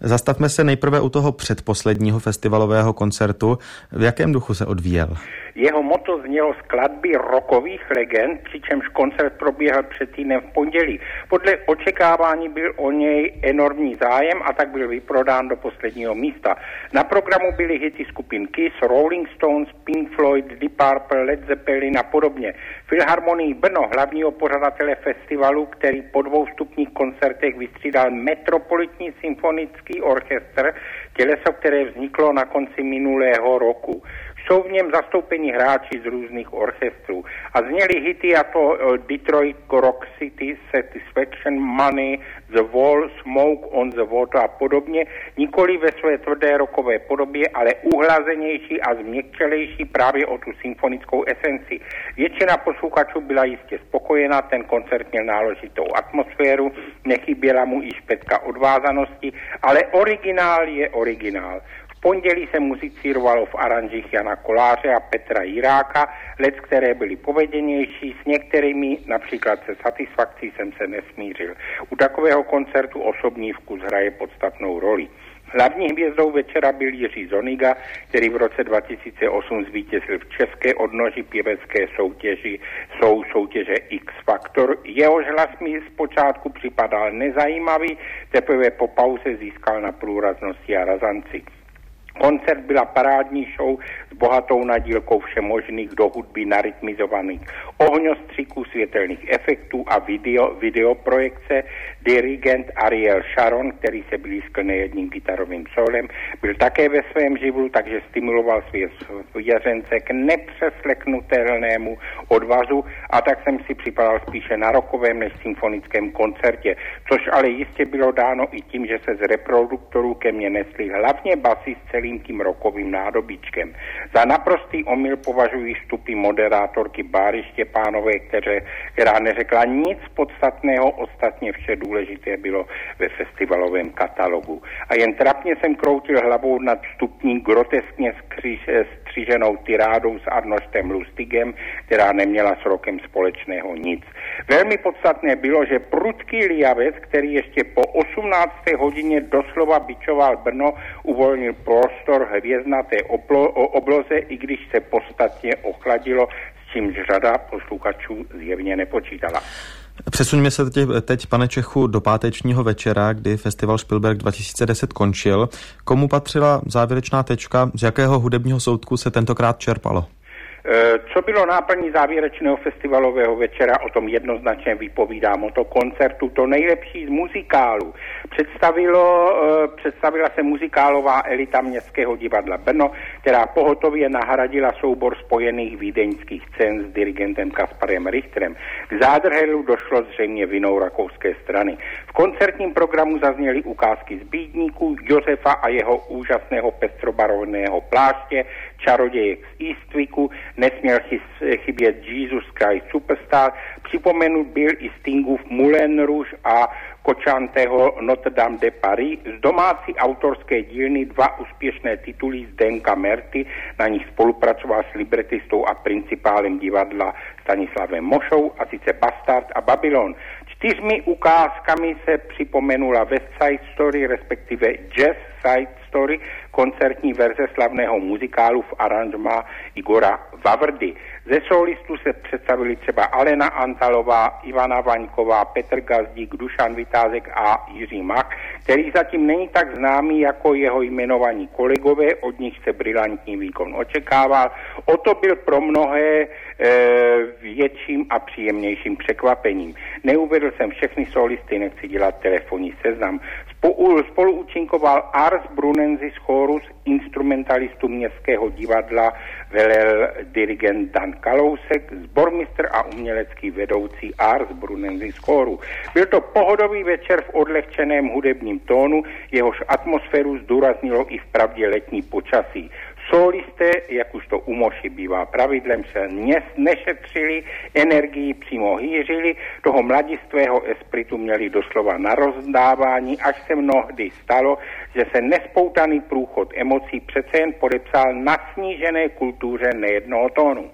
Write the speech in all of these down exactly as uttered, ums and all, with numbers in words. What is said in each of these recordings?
Zastavme se nejprve u toho předposledního festivalového koncertu. V jakém duchu se odvíjel? Jeho motto znělo skladby rockových legend, přičemž koncert probíhal před týdnem v pondělí. Podle očekávání byl o něj enormní zájem a tak byl vyprodán do posledního místa. Na programu byly hity skupin Kiss, Rolling Stones, Pink Floyd, Deep Purple, Led Zeppelin a podobně. Filharmonii Brno, hlavního pořadatele festivalu, který po dvou vstupních koncertech vystřídal Metropolitní symfonický orchestr, těleso, které vzniklo na konci minulého roku. Jsou v něm zastoupení hráči z různých orchestrů. A zněly hity jako Detroit Rock City, Satisfaction, Money, The Wall, Smoke on the Water a podobně, nikoli ve své tvrdé rockové podobě, ale uhlazenější a změkčelejší právě o tu symfonickou esenci. Většina posluchačů byla jistě spokojená, ten koncert měl náležitou atmosféru, nechyběla mu i špetka odvázanosti, ale originál je originál. V pondělí se muzicírovalo v aranžích Jana Koláře a Petra Jiráka, let, které byly povedenější, s některými, například se Satisfakcí, jsem se nesmířil. U takového koncertu osobní vkus hraje podstatnou roli. Hlavní hvězdou večera byl Jiří Zoniga, který v roce dva tisíce osm zvítězil v české odnoži pěvecké soutěži jsou soutěže X Factor. Jehož hlas mi zpočátku připadal nezajímavý, teprve po pauze získal na průraznosti a razanci. Koncert byla parádní show s bohatou nadílkou všemožných do hudby narytmizovaných ohňostřiků, světelných efektů a video, videoprojekce. Dirigent Ariel Sharon, který se blízkl nejedním gitarovým solem, byl také ve svém živlu, takže stimuloval své věřence k nepřesleknutelnému odvazu a tak jsem si připadal spíše na rockovém než symfonickém koncertě, což ale jistě bylo dáno i tím, že se z reproduktorů ke mně nesli hlavně basy s celým tím rockovým nádobičkem. Za naprostý omyl považuji vstupy moderátorky Báry Štěpánové, které, která neřekla nic podstatného, ostatně vše důležité bylo ve festivalovém katalogu. A jen trapně jsem kroutil hlavou nad vstupní groteskně skříž, stříženou tirádou s Arnoštem Lustigem, která neměla s rokem společného nic. Velmi podstatné bylo, že prudký Lijavec, který ještě po osmnácté hodině doslova bičoval Brno, uvolnil prostor hvězdnaté oblo, obloze, i když se podstatně ochladilo, s čímž řada posluchačů zjevně nepočítala. Přesuňme se teď, teď, pane Čechu, do pátečního večera, kdy festival Spielberg dva tisíce deset končil. Komu patřila závěrečná tečka? Z jakého hudebního soudku se tentokrát čerpalo? Co bylo náplní závěrečného festivalového večera, o tom jednoznačně vypovídá moto koncertu, to nejlepší z muzikálu. Představilo, představila se muzikálová elita Městského divadla Brno, která pohotově nahradila soubor spojených vídeňských scén s dirigentem Kasparem Richterem. K zádrhelu došlo zřejmě vinou rakouské strany. V koncertním programu zazněly ukázky z Bídníků, Josefa a jeho úžasného pestrobarevného pláště, Čarodějek z Eastwicku, nesměl chybět Jesus Christ Superstar, připomenut byl i Stingův Moulin Rouge a Kočantého Notre Dame de Paris, z domácí autorské dílny dva úspěšné tituly Zdenka Merty, na nich spolupracoval s libretistou a principálem divadla Stanislavem Mošou, a sice Bastard a Babylon. Čtyřmi ukázkami se připomenula West Side Story, respektive Jazz Side Story, koncertní verze slavného muzikálu v aranžmá Igora Vavrdy. Ze solistů se představili třeba Alena Antalová, Ivana Vaňková, Petr Gazdík, Dušan Vytázek a Jiří Mach, který zatím není tak známý jako jeho jmenovaní kolegové, od nich se brilantní výkon očekával. O to byl pro mnohé e, větším a příjemnějším překvapením. Neuvedl jsem všechny solisty, nechci dělat telefonní seznam. Spolu, spolu účinkoval Ars Brunensis Chorus, instrumentalistu Městského divadla velel dirigent Dan Kalousek, sbormistr a umělecký vedoucí Ars Brunensis Choru. Byl to pohodový večer v odlehčeném hudebním tónu, jehož atmosféru zdůraznilo i vpravdě letní počasí. Solisté, jak už to u Moši bývá pravidlem, se nešetřili, energii přímo hýřili, toho mladistvého espritu měli doslova na rozdávání, až se mnohdy stalo, že se nespoutaný průchod emocí přece jen podepsal na snížené kultuře nejednoho tónu.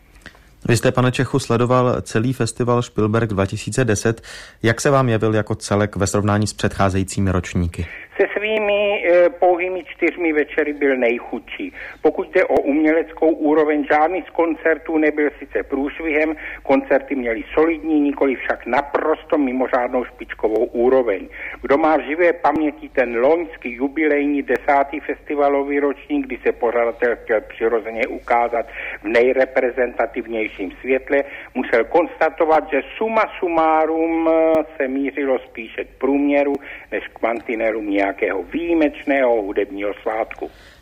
Vy jste, pane Čechu, sledoval celý festival Spielberg dva tisíce deset. Jak se vám jevil jako celek ve srovnání s předcházejícími ročníky? Se svými e, pouhými čtyřmi večery byl nejchudší. Pokud jde o uměleckou úroveň, žádný z koncertů nebyl sice průšvihem, koncerty měly solidní, nikoli však naprosto mimořádnou špičkovou úroveň. Kdo má v živé paměti ten loňský jubilejní desátý festivalový ročník, kdy se pořadatel chtěl přirozeně ukázat v nejreprezentativnějším světle, musel konstatovat, že suma sumárum se mířilo spíše k průměru než k mantinelům nějakého výjimečného hudebního svátku.